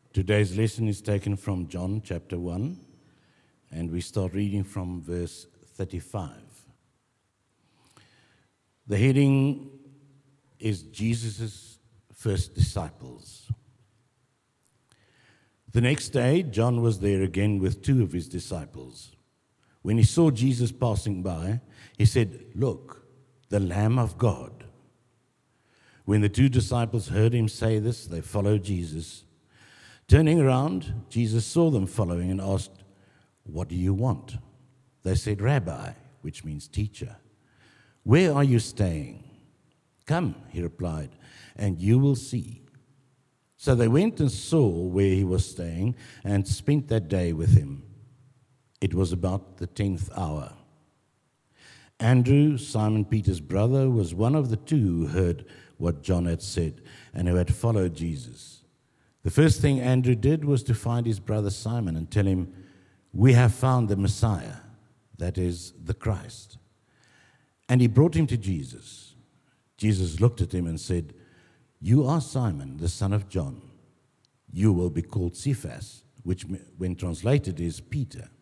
Today's lesson is taken from John chapter 1, and we start reading from verse 35. The heading is Jesus' first disciples. The next day, John was there again with two of his disciples. When he saw Jesus passing by, he said, "Look, the Lamb of God." When the two disciples heard him say this, they followed Jesus. Turning around, Jesus saw them following and asked, "What do you want?" They said, "Rabbi," which means teacher, "where are you staying?" "Come," he replied, "and you will see." So they went and saw where he was staying and spent that day with him. It was about the 10th hour. Andrew, Simon Peter's brother, was one of the two who heard what John had said and who had followed Jesus. The first thing Andrew did was to find his brother Simon and tell him, "We have found the Messiah," that is, the Christ. And he brought him to Jesus. Jesus looked at him and said, "You are Simon, the son of John. You will be called Cephas," which when translated is Peter.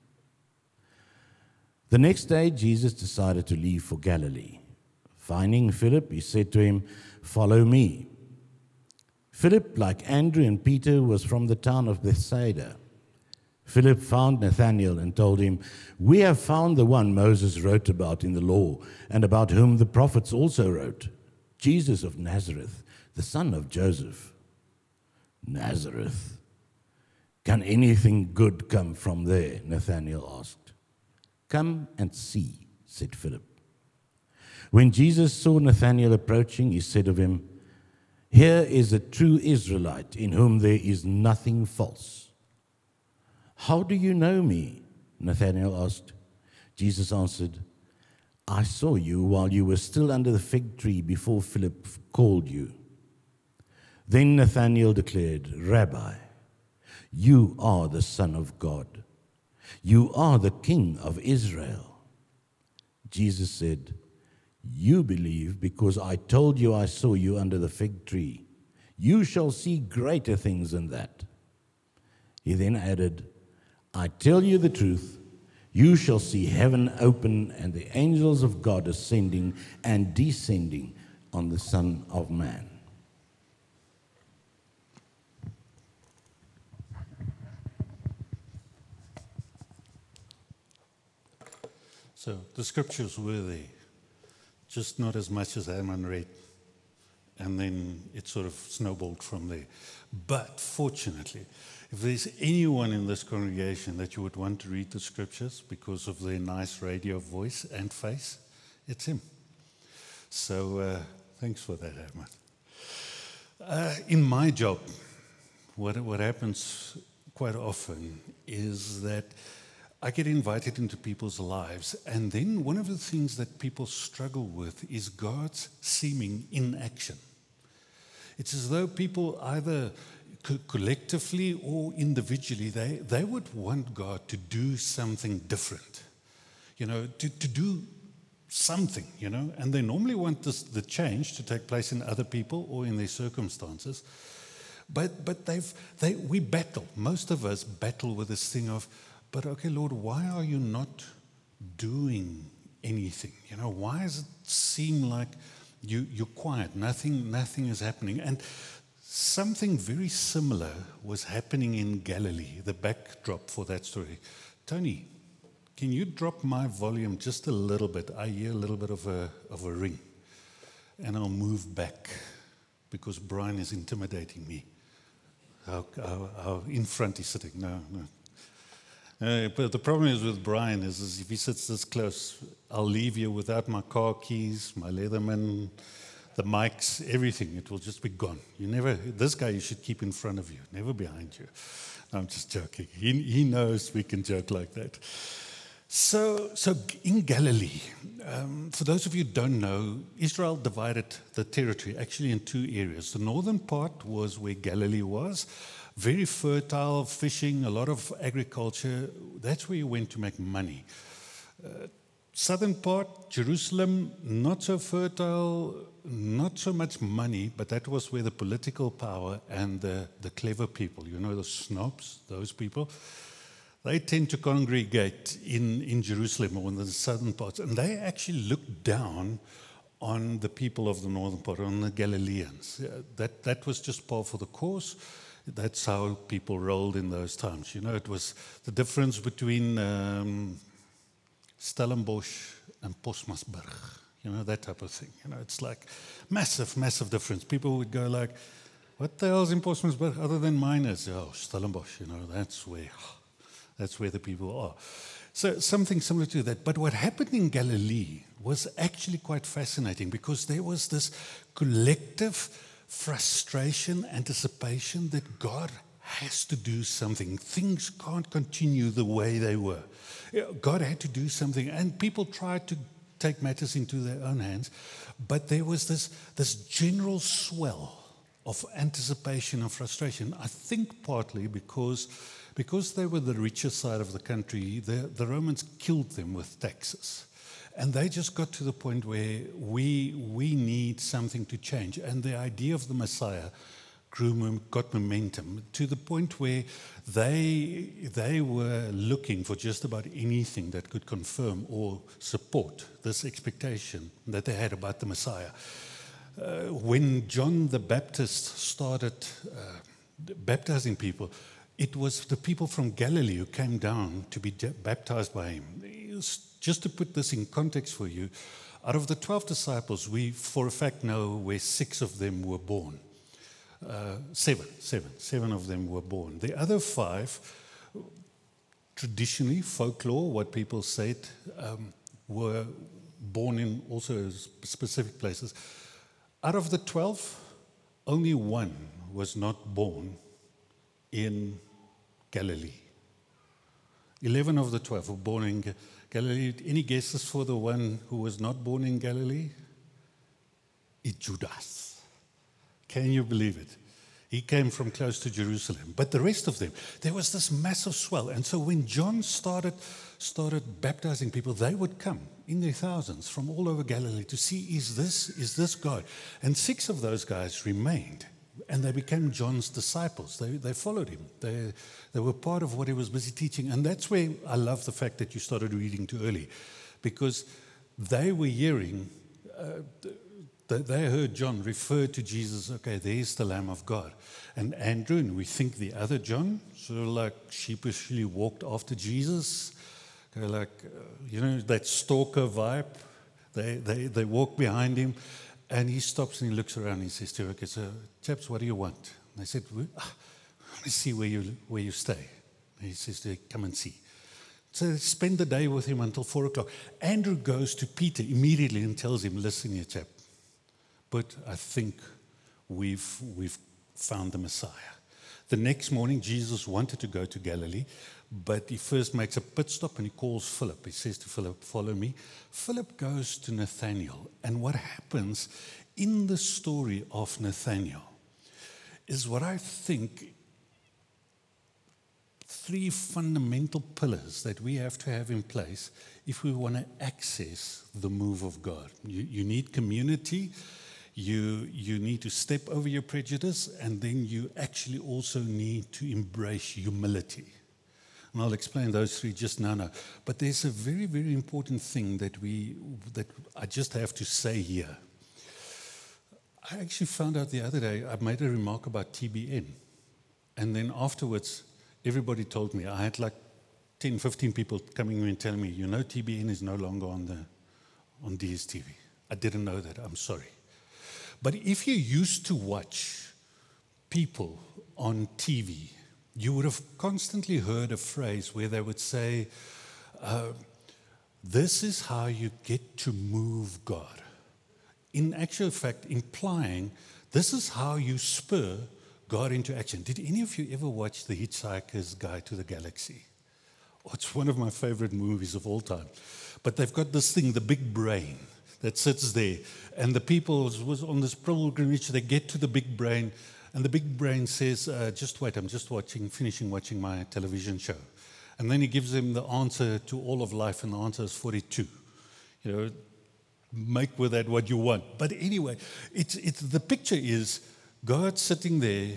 The next day, Jesus decided to leave for Galilee. Finding Philip, he said to him, "Follow me." Philip, like Andrew and Peter, was from the town of Bethsaida. Philip found Nathanael and told him, "We have found the one Moses wrote about in the law and about whom the prophets also wrote, Jesus of Nazareth, the son of Joseph." "Nazareth? Can anything good come from there?" Nathanael asked. "Come and see," said Philip. When Jesus saw Nathanael approaching, he said of him, "Here is a true Israelite in whom there is nothing false." "How do you know me?" Nathanael asked. Jesus answered, "I saw you while you were still under the fig tree before Philip called you." Then Nathanael declared, "Rabbi, you are the Son of God. You are the King of Israel." Jesus said, "You believe because I told you I saw you under the fig tree. You shall see greater things than that." He then added, "I tell you the truth, you shall see heaven open and the angels of God ascending and descending on the Son of Man." So the scriptures were there, just not as much as Herman read. And then it sort of snowballed from there. But fortunately, if there's anyone in this congregation that you would want to read the scriptures because of their nice radio voice and face, it's him. So thanks for that, Herman. In my job, what happens quite often is that I get invited into people's lives, and then one of the things that people struggle with is God's seeming inaction. It's as though people either collectively or individually, they would want God to do something different, to do something, and they normally want the change to take place in other people or in their circumstances. But we battle, most of us battle with this thing of, but okay, Lord, why are you not doing anything? Why does it seem like you're quiet? Nothing is happening. And something very similar was happening in Galilee, the backdrop for that story. Tony, can you drop my volume just a little bit? I hear a little bit of a ring. And I'll move back because Brian is intimidating me. How in front he's sitting. No. But the problem is with Brian is if he sits this close, I'll leave you without my car keys, my Leatherman, the mics, everything. It will just be gone. This guy you should keep in front of you, never behind you. No, I'm just joking. He knows we can joke like that. So in Galilee, for those of you who don't know, Israel divided the territory actually in two areas. The northern part was where Galilee was. Very fertile, fishing, a lot of agriculture. That's where you went to make money. southern part, Jerusalem, not so fertile, not so much money, but that was where the political power and the clever people, the snobs, those people, they tend to congregate in Jerusalem or in the southern parts. And they actually looked down on the people of the northern part, on the Galileans. That was just par for the course. That's how people rolled in those times. It was the difference between Stellenbosch and Postmasburg. That type of thing. It's like massive, massive difference. People would go like, what the hell's in Postmasburg other than miners? Oh, Stellenbosch, that's where the people are. So something similar to that. But what happened in Galilee was actually quite fascinating because there was this collective frustration, anticipation that God has to do something. Things can't continue the way they were. God had to do something, and people tried to take matters into their own hands, but there was this general swell of anticipation and frustration. I think partly because they were the richer side of the country, the Romans killed them with taxes. And they just got to the point where we need something to change. And the idea of the Messiah got momentum to the point where they were looking for just about anything that could confirm or support this expectation that they had about the Messiah. When John the Baptist started baptizing people, it was the people from Galilee who came down to be baptized by him. Just to put this in context for you, out of the 12 disciples, we for a fact know where 6 of them were born. Seven of them were born. The other 5, traditionally, folklore, what people said, were born in also specific places. Out of the 12, only 1 was not born in Galilee. 11 of the 12 were born in Galilee. Any guesses for the one who was not born in Galilee? It's Judas. Can you believe it? He came from close to Jerusalem. But the rest of them, there was this massive swell. And so when John started baptizing people, they would come in their thousands from all over Galilee to see, is this God? And 6 of those guys remained. And they became John's disciples. They followed him. They were part of what he was busy teaching. And that's where I love the fact that you started reading too early. Because they were hearing, they heard John refer to Jesus, okay, there's the Lamb of God. And Andrew, and we think the other John, sort of like sheepishly walked after Jesus. Like, that stalker vibe. They walk behind him. And he stops and he looks around and he says to her, okay, so chaps, what do you want? And they said, I want to see where you stay. And he says to her, come and see. So they spend the day with him until 4 o'clock. Andrew goes to Peter immediately and tells him, listen here, chap, but I think we've found the Messiah. The next morning, Jesus wanted to go to Galilee, but he first makes a pit stop and he calls Philip. He says to Philip, follow me. Philip goes to Nathanael. And what happens in the story of Nathanael is what I think 3 fundamental pillars that we have to have in place if we want to access the move of God. You need community. You need to step over your prejudice, and then you actually also need to embrace humility. And I'll explain those 3 just now. But there's a very, very important thing that I just have to say here. I actually found out the other day, I made a remark about TBN. And then afterwards, everybody told me, I had like 10, 15 people coming in and telling me, TBN is no longer on DSTV. I didn't know that, I'm sorry. But if you used to watch people on TV, you would have constantly heard a phrase where they would say, this is how you get to move God. In actual fact, implying this is how you spur God into action. Did any of you ever watch The Hitchhiker's Guide to the Galaxy? Oh, it's one of my favorite movies of all time. But they've got this thing, the big brain, that sits there. And the people was on this pilgrimage, they get to the big brain, and the big brain says, just wait, I'm just finishing watching my television show. And then he gives them the answer to all of life, and the answer is 42. You know, make with that what you want. But anyway, it's the picture is God sitting there,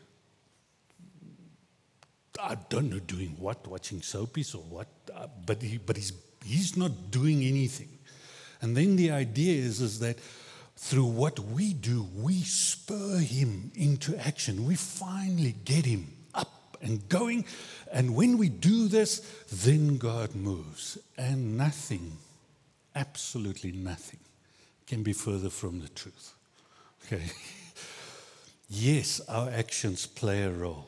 I don't know doing what, watching soapies or what, but he's not doing anything. And then the idea is that through what we do, we spur him into action. We finally get him up and going. And when we do this, then God moves. And nothing, absolutely nothing, can be further from the truth. Okay? Yes, our actions play a role.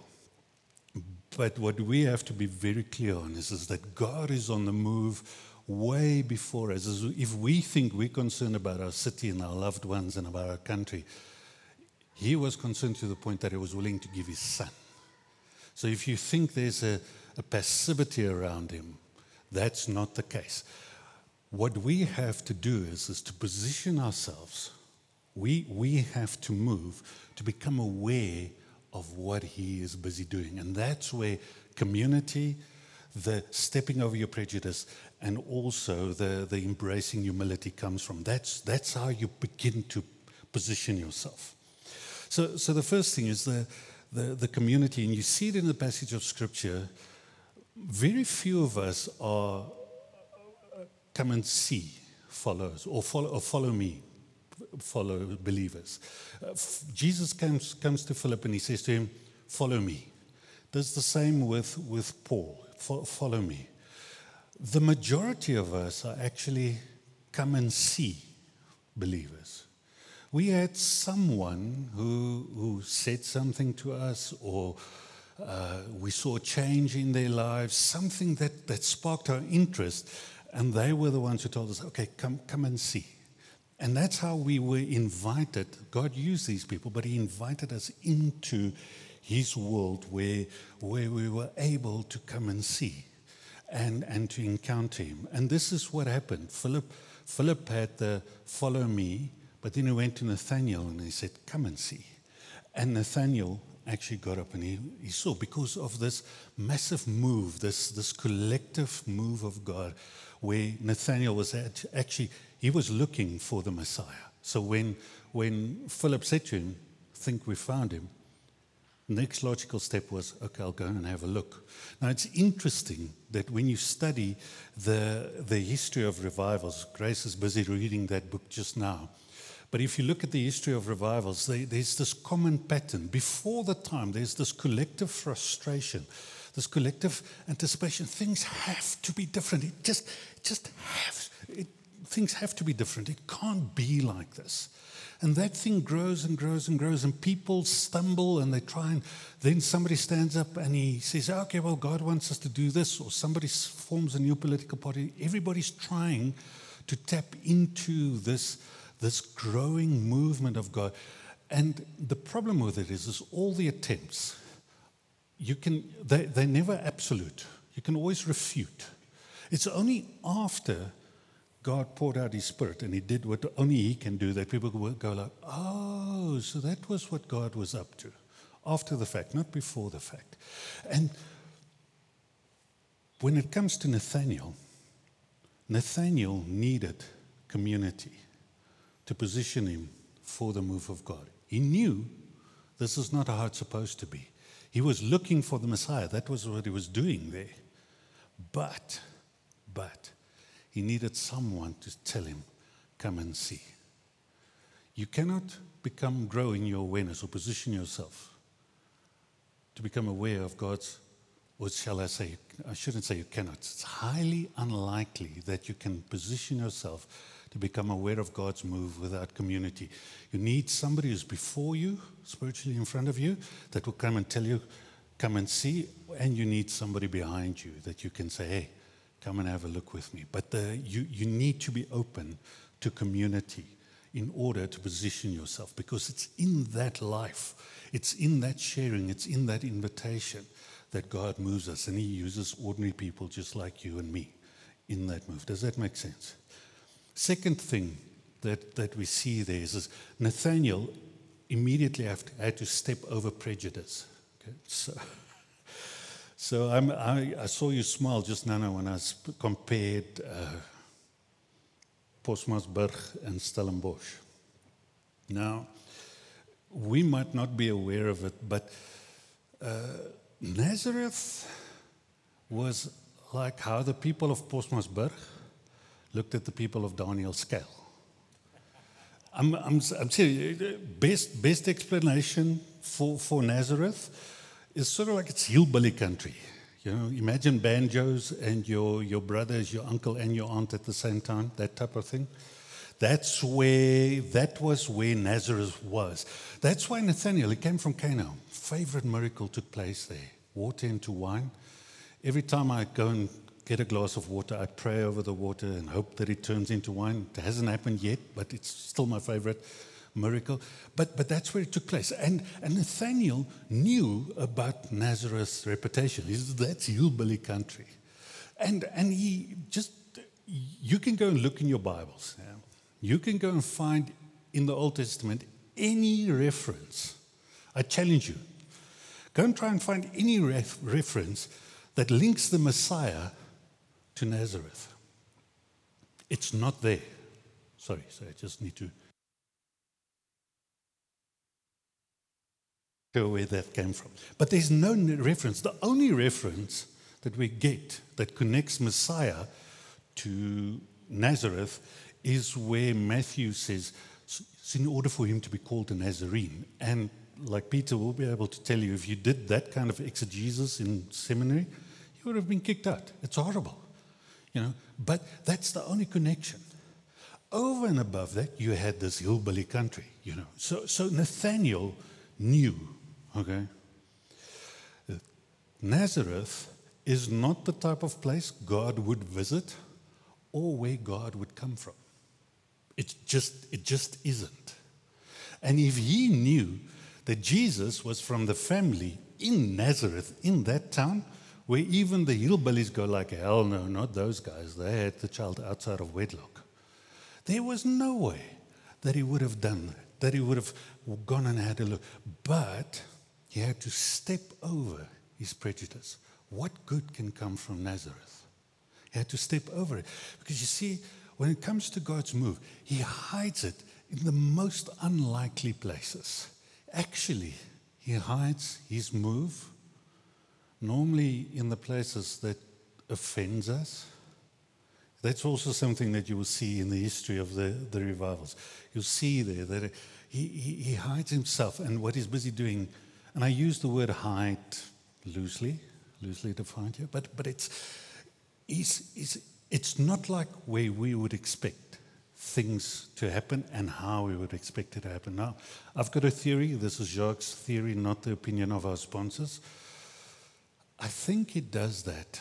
But what we have to be very clear on is that God is on the move way before us. If we think we're concerned about our city and our loved ones and about our country, he was concerned to the point that he was willing to give his son. So if you think there's a passivity around him, that's not the case. What we have to do is to position ourselves. We have to move to become aware of what he is busy doing. And that's where community, the stepping over your prejudice, and also the embracing humility comes from. That's how you begin to position yourself. So the first thing is the community, and you see it in the passage of Scripture. Very few of us are come and see followers, or follow me, follow believers. Jesus comes to Philip and he says to him, follow me. Does the same with Paul, follow me. The majority of us are actually come and see believers. We had someone who said something to us, or we saw change in their lives, something that sparked our interest, and they were the ones who told us, okay, come and see. And that's how we were invited. God used these people, but he invited us into his world where we were able to come and see and to encounter him. And this is what happened. Philip had the follow me, but then he went to Nathanael and he said, come and see. And Nathanael actually got up and he saw, because of this massive move, this collective move of God, where Nathanael was actually, he was looking for the Messiah. So when Philip said to him, think we found him, next logical step was, okay, I'll go and have a look. Now, it's interesting that when you study the history of revivals, Grace is busy reading that book just now, but if you look at the history of revivals, there's this common pattern. Before the time, there's this collective frustration, this collective anticipation. Things have to be different. Things have to be different. It can't be like this. And that thing grows and grows and grows, and people stumble and they try, and then somebody stands up and he says, okay, well, God wants us to do this, or somebody forms a new political party. Everybody's trying to tap into this growing movement of God. And the problem with it is all the attempts, they're never absolute. You can always refute. It's only after God poured out his Spirit and he did what only he can do that people will go like, oh, so that was what God was up to. After the fact, not before the fact. And when it comes to Nathanael needed community to position him for the move of God. He knew this is not how it's supposed to be. He was looking for the Messiah. That was what he was doing there. But he needed someone to tell him, come and see. You cannot grow in your awareness or position yourself to become aware of God's, or shall I say, I shouldn't say you cannot. It's highly unlikely that you can position yourself to become aware of God's move without community. You need somebody who's before you, spiritually in front of you, that will come and tell you, come and see, and you need somebody behind you that you can say, hey, come and have a look with me. But you need to be open to community in order to position yourself, because it's in that life, it's in that sharing, it's in that invitation that God moves us, and he uses ordinary people just like you and me in that move. Does that make sense? Second thing that we see there is Nathanael immediately had to step over prejudice. Okay? So I saw you smile just now when I compared Postmasburg and Stellenbosch. Now, we might not be aware of it, but Nazareth was like how the people of Postmasburg looked at the people of Daniel Scale. I'm serious. Best explanation for Nazareth is sort of like it's hillbilly country. You know, imagine banjos and your brothers, your uncle and your aunt at the same time, that type of thing. That was where Nazareth was. That's why Nathanael, he came from Cana. Favorite miracle took place there. Water into wine. Every time I go and get a glass of water, I pray over the water and hope that it turns into wine. It hasn't happened yet, but it's still my favorite miracle. But that's where it took place. And Nathanael knew about Nazareth's reputation. That's hillbilly country. And he just, you can go and look in your Bibles. Yeah? You can go and find in the Old Testament any reference. I challenge you. Go and try and find any reference that links the Messiah to Nazareth. It's not there. Sorry, I just need to show where that came from. But there's no reference. The only reference that we get that connects Messiah to Nazareth is where Matthew says it's in order for him to be called a Nazarene. And like Peter will be able to tell you, if you did that kind of exegesis in seminary, you would have been kicked out. It's horrible. You know, but that's the only connection. Over and above that, you had this hillbilly country, you know. So Nathanael knew, okay, Nazareth is not the type of place God would visit or where God would come from. It just isn't. And if he knew that Jesus was from the family in Nazareth, in that town, where even the hillbillies go like, hell no, not those guys. They had the child outside of wedlock. There was no way that he would have done that, that he would have gone and had a look. But he had to step over his prejudice. What good can come from Nazareth? He had to step over it. Because you see, when it comes to God's move, he hides it in the most unlikely places. Actually, he hides his move normally in the places that offends us. That's also something that you will see in the history of the revivals. You'll see there that he hides himself and what he's busy doing. And I use the word hide loosely defined here, but it's not like where we would expect things to happen and how we would expect it to happen. Now, I've got a theory. This is Jacques' theory, not the opinion of our sponsors. I think he does that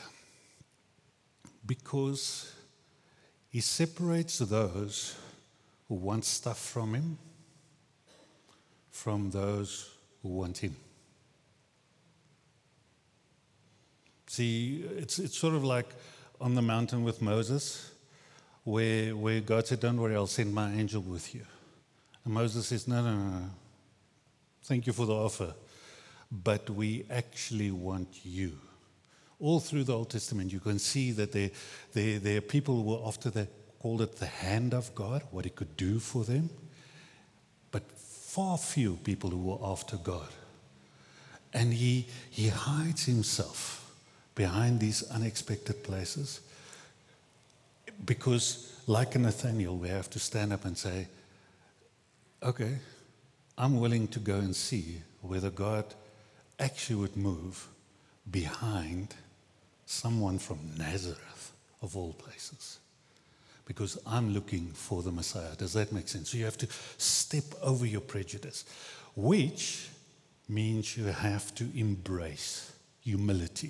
because he separates those who want stuff from him from those who want him. See, it's sort of like on the mountain with Moses, where God said, don't worry, I'll send my angel with you. And Moses says, no. Thank you for the offer, but we actually want you. All through the Old Testament, you can see that there are people who were after called it the hand of God, what he could do for them, but far few people who were after God. And he hides himself behind these unexpected places because, like a Nathanael, we have to stand up and say, okay, I'm willing to go and see whether God actually would move behind someone from Nazareth, of all places, because I'm looking for the Messiah. Does that make sense? So you have to step over your prejudice, which means you have to embrace humility.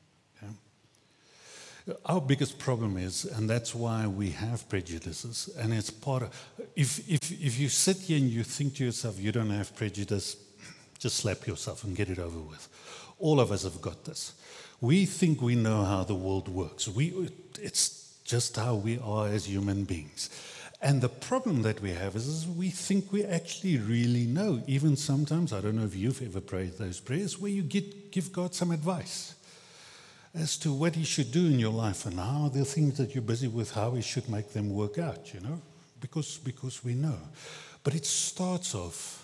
Okay? Our biggest problem is, and that's why we have prejudices, and it's part of, if you sit here and you think to yourself, you don't have prejudice, just slap yourself and get it over with. All of us have got this. We think we know how the world works. It's just how we are as human beings. And the problem that we have is we think we actually really know. Even sometimes, I don't know if you've ever prayed those prayers, where you give God some advice. as to what he should do in your life and how the things that you're busy with, how he should make them work out, because we know. But it starts off,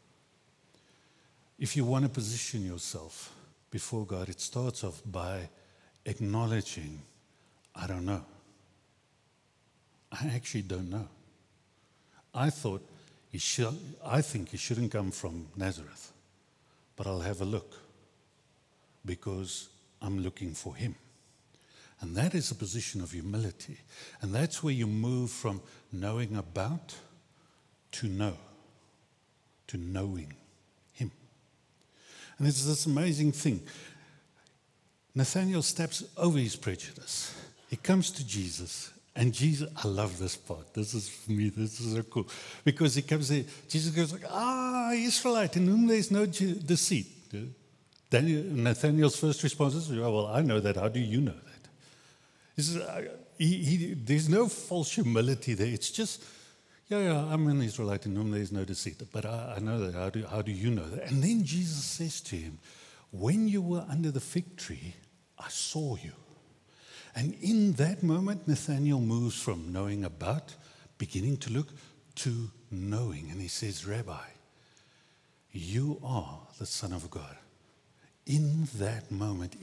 if you want to position yourself before God, it starts off by acknowledging, I don't know. I actually don't know. I think he shouldn't come from Nazareth, but I'll have a look because I'm looking for him. And that is a position of humility. And that's where you move from knowing about to know, to knowing him. And it's this amazing thing. Nathanael steps over his prejudice. He comes to Jesus. And Jesus, I love this part. This is for me, this is so cool. Because he comes there, Jesus goes like, Israelite, in whom there is no deceit. Nathanael's first response is, well, I know that. How do you know that? He says, there's no false humility there. It's just, I'm an Israelite in whom there is no deceit. But I know that. How do you know that? And then Jesus says to him, when you were under the fig tree, I saw you. And in that moment, Nathanael moves from knowing about, beginning to look, to knowing. And he says, Rabbi, you are the Son of God. In that moment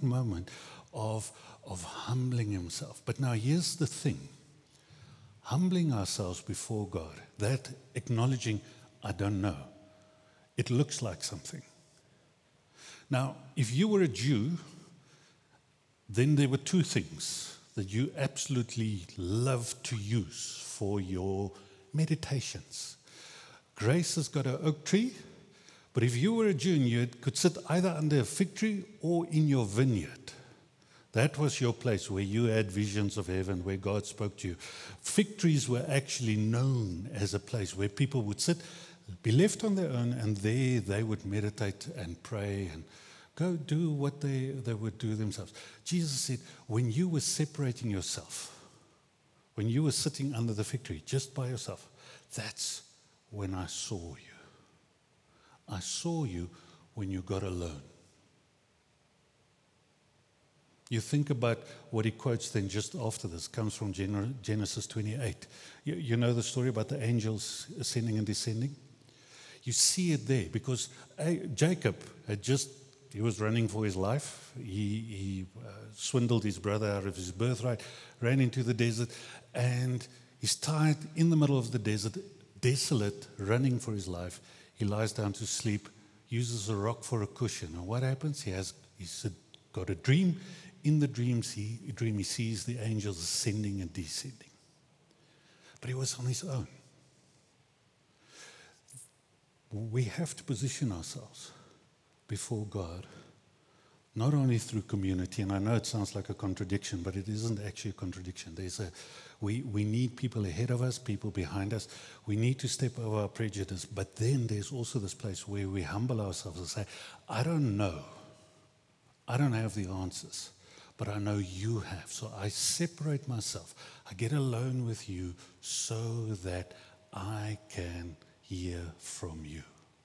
of humbling himself. But now here's the thing. Humbling ourselves before God, that acknowledging, I don't know, it looks like something. Now, if you were a Jew, then there were two things that you absolutely love to use for your meditations. Grace has got an oak tree, but if you were a Jew, you could sit either under a fig tree or in your vineyard. That was your place where you had visions of heaven, where God spoke to you. Fig trees were actually known as a place where people would sit, be left on their own, and there they would meditate and pray and go do what they would do themselves. Jesus said, when you were separating yourself, when you were sitting under the fig tree just by yourself, that's when I saw you. I saw you when you got alone. You think about what he quotes then just after this, comes from Genesis 28. You know the story about the angels ascending and descending? You see it there because Jacob he was running for his life. He swindled his brother out of his birthright, ran into the desert, and he's tired in the middle of the desert, desolate, running for his life. He lies down to sleep, uses a rock for a cushion. And what happens? He's got a dream. In the dream, he sees the angels ascending and descending. But he was on his own. We have to position ourselves before God, not only through community, and I know it sounds like a contradiction, but it isn't actually a contradiction. We need people ahead of us, people behind us. We need to step over our prejudice, but then there's also this place where we humble ourselves and say, I don't know. I don't have the answers, but I know you have. So I separate myself. I get alone with you so that I can hear from you.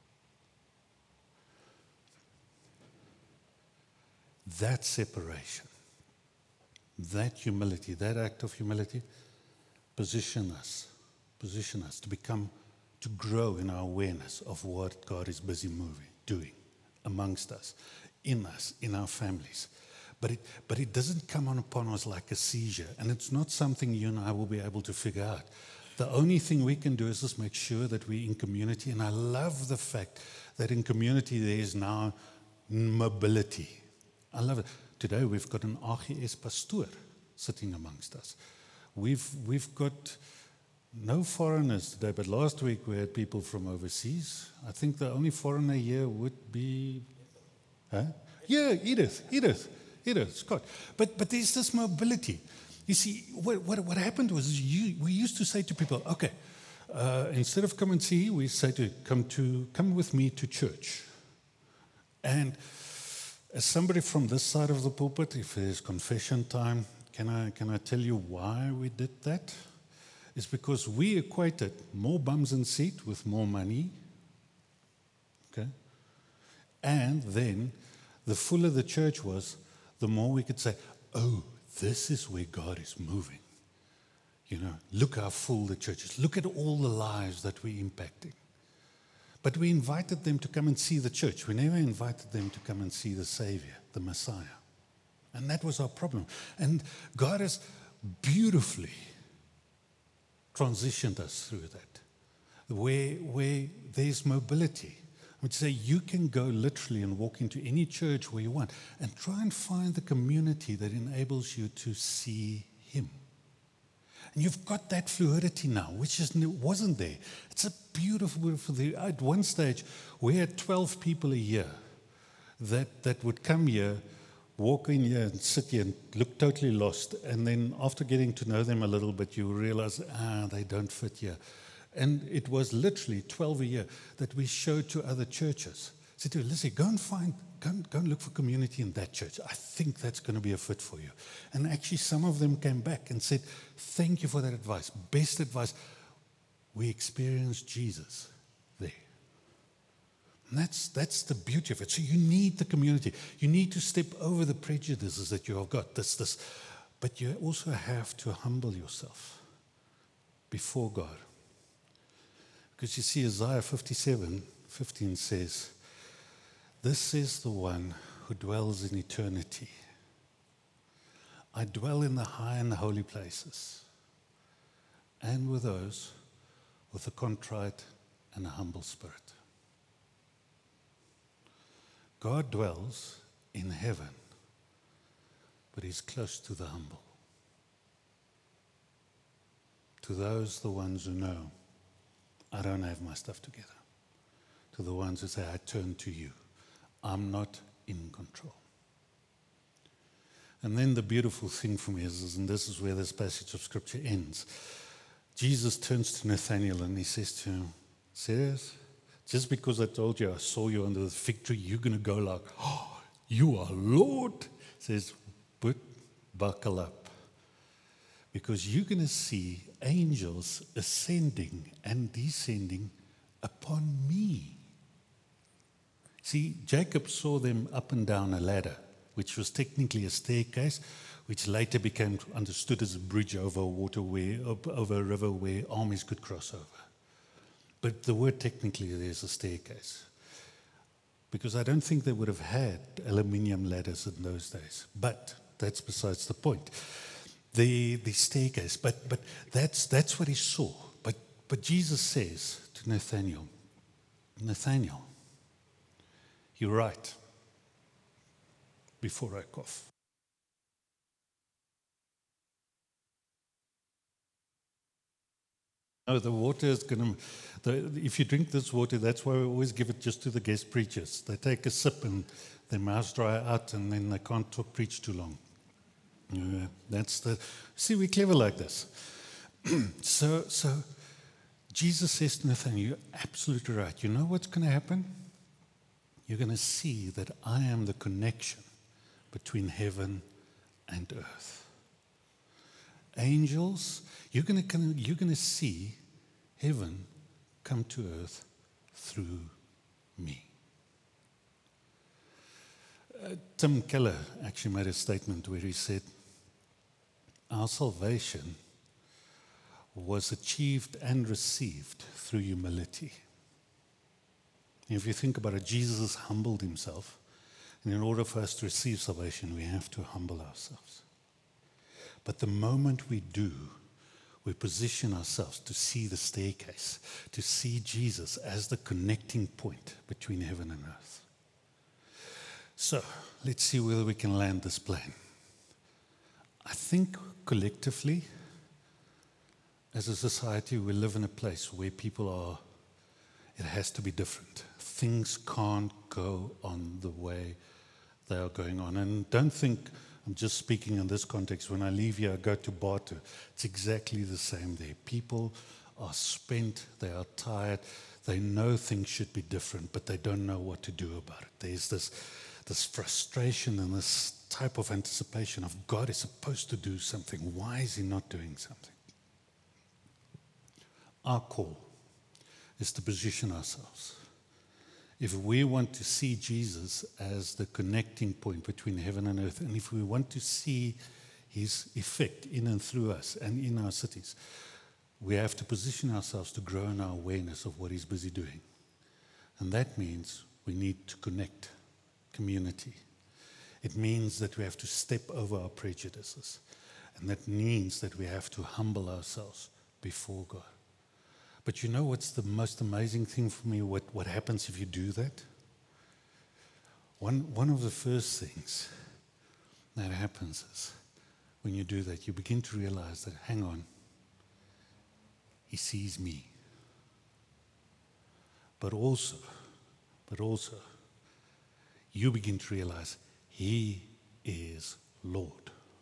That separation, that humility, that act of humility, position us to grow in our awareness of what God is busy doing amongst us, in our families. But it doesn't come upon us like a seizure, and it's not something you and I will be able to figure out. The only thing we can do is just make sure that we're in community, and I love the fact that in community there is now mobility. I love it. Today we've got an AGS pastoor sitting amongst us. We've got no foreigners today, but last week we had people from overseas. I think the only foreigner here would be, Edith, Scott. But there's this mobility. You see, what happened was we used to say to people, okay, instead of come and see, we say to come with me to church. And as somebody from this side of the pulpit, if there's confession time, can I tell you why we did that? It's because we equated more bums in seat with more money. Okay? And then the fuller the church was, the more we could say, oh, this is where God is moving. Look how full the church is. Look at all the lives that we're impacting. But we invited them to come and see the church. We never invited them to come and see the Savior, the Messiah. And that was our problem. And God has beautifully transitioned us through that, where there's mobility. I would say you can go literally and walk into any church where you want and try and find the community that enables you to see Him. And you've got that fluidity now, which wasn't there. It's a beautiful, beautiful thing. At one stage, we had 12 people a year that would come here, walk in here and sit here and look totally lost. And then after getting to know them a little bit, you realize, they don't fit here. And it was literally 12 a year that we showed to other churches. Said to Lizzie, go and look for community in that church. I think that's going to be a fit for you. And actually some of them came back and said, thank you for that advice. Best advice. We experienced Jesus there. And that's the beauty of it. So you need the community. You need to step over the prejudices that you have got. This. But you also have to humble yourself before God. Because you see, Isaiah 57:15 says, this is the one who dwells in eternity. I dwell in the high and the holy places, and with those with a contrite and a humble spirit. God dwells in heaven, but He's close to the humble. To those, the ones who know, I don't have my stuff together. To the ones who say, I turn to you. I'm not in control. And then the beautiful thing for me is, and this is where this passage of Scripture ends, Jesus turns to Nathanael and He says to him, serious? Just because I told you I saw you under the fig tree, you're going to go like, oh, you are Lord? He says, but buckle up. Because you're going to see angels ascending and descending upon me. See, Jacob saw them up and down a ladder, which was technically a staircase, which later became understood as a bridge over a river where armies could cross over. But the word technically there's a staircase. Because I don't think they would have had aluminium ladders in those days. But that's besides the point. The staircase, but that's what he saw. But Jesus says to Nathanael, you're right. Before I cough. No, the water is going to, if you drink this water, that's why we always give it just to the guest preachers. They take a sip and their mouths dry out and then they can't preach too long. See, we're clever like this. So Jesus says to Nathanael, you're absolutely right. You know what's going to happen? You're going to see that I am the connection between heaven and earth. Angels, you're going to see heaven come to earth through me. Tim Keller actually made a statement where he said, our salvation was achieved and received through humility. If you think about it, Jesus humbled himself. And in order for us to receive salvation, we have to humble ourselves. But the moment we do, we position ourselves to see the staircase, to see Jesus as the connecting point between heaven and earth. So, let's see whether we can land this plane. I think collectively, as a society, we live in a place where it has to be different. Things can't go on the way they are going on. And don't think I'm just speaking in this context. When I leave here, I go to Bartow. It's exactly the same there. People are spent, they are tired, they know things should be different, but they don't know what to do about it. There's this frustration and this type of anticipation of God is supposed to do something. Why is He not doing something? Our call is to position ourselves If we want to see Jesus as the connecting point between heaven and earth, and if we want to see his effect in and through us and in our cities, we have to position ourselves to grow in our awareness of what he's busy doing. And that means we need to connect community. It means that we have to step over our prejudices. And that means that we have to humble ourselves before God. But you know what's the most amazing thing for me, what happens if you do that? One of the first things that happens is when you do that, you begin to realize that, hang on, he sees me. But also, you begin to realize he is Lord.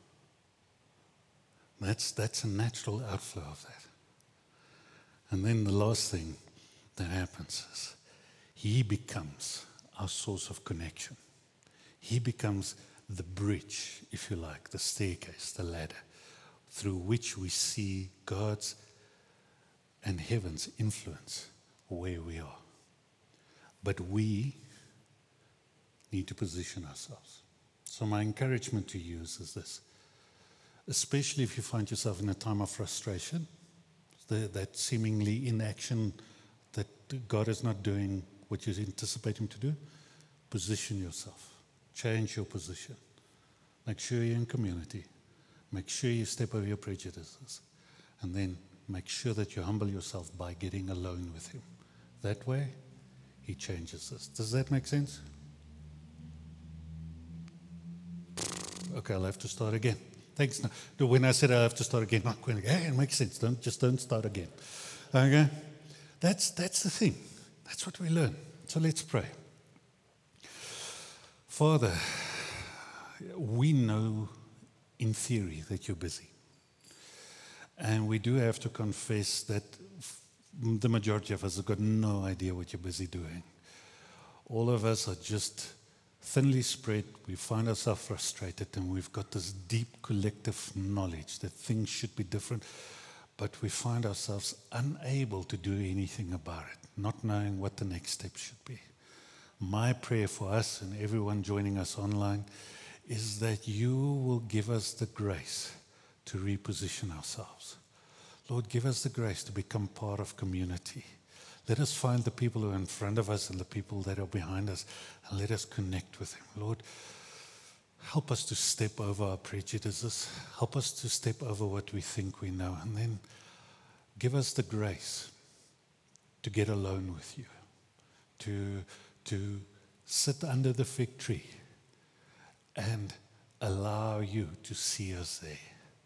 That's a natural outflow of that. And then the last thing that happens is he becomes our source of connection. He becomes the bridge, if you like, the staircase, the ladder, through which we see God's and heaven's influence where we are. But we need to position ourselves. So my encouragement to you is this. Especially if you find yourself in a time of frustration, that seemingly inaction, that God is not doing what you anticipate him to do, position yourself. Change your position. Make sure you're in community. Make sure you step over your prejudices. And then make sure that you humble yourself by getting alone with him. That way, he changes us. Does that make sense? Okay, I'll have to start again. Thanks. When I said I have to start again, I'm going, hey, it makes sense. Don't start again. Okay? That's the thing. That's what we learn. So let's pray. Father, we know in theory that you're busy. And we do have to confess that the majority of us have got no idea what you're busy doing. All of us are just thinly spread. We find ourselves frustrated, and we've got this deep collective knowledge that things should be different, but we find ourselves unable to do anything about it, not knowing what the next step should be. My prayer for us and everyone joining us online is that you will give us the grace to reposition ourselves. Lord, give us the grace to become part of community. Let us find the people who are in front of us and the people that are behind us, and let us connect with them. Lord, help us to step over our prejudices. Help us to step over what we think we know. And then give us the grace to get alone with you, to sit under the fig tree and allow you to see us there.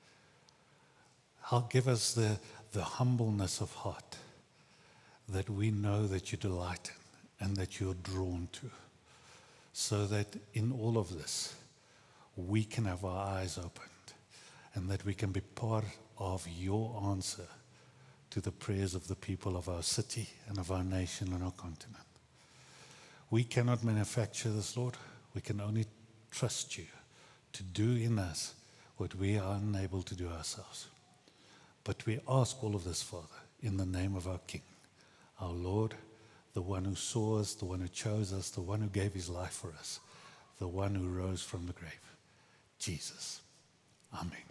Give us the humbleness of heart that we know that you delight in and that you're drawn to, so that in all of this, we can have our eyes opened and that we can be part of your answer to the prayers of the people of our city and of our nation and our continent. We cannot manufacture this, Lord. We can only trust you to do in us what we are unable to do ourselves. But we ask all of this, Father, in the name of our King, our Lord, the one who saw us, the one who chose us, the one who gave his life for us, the one who rose from the grave, Jesus. Amen.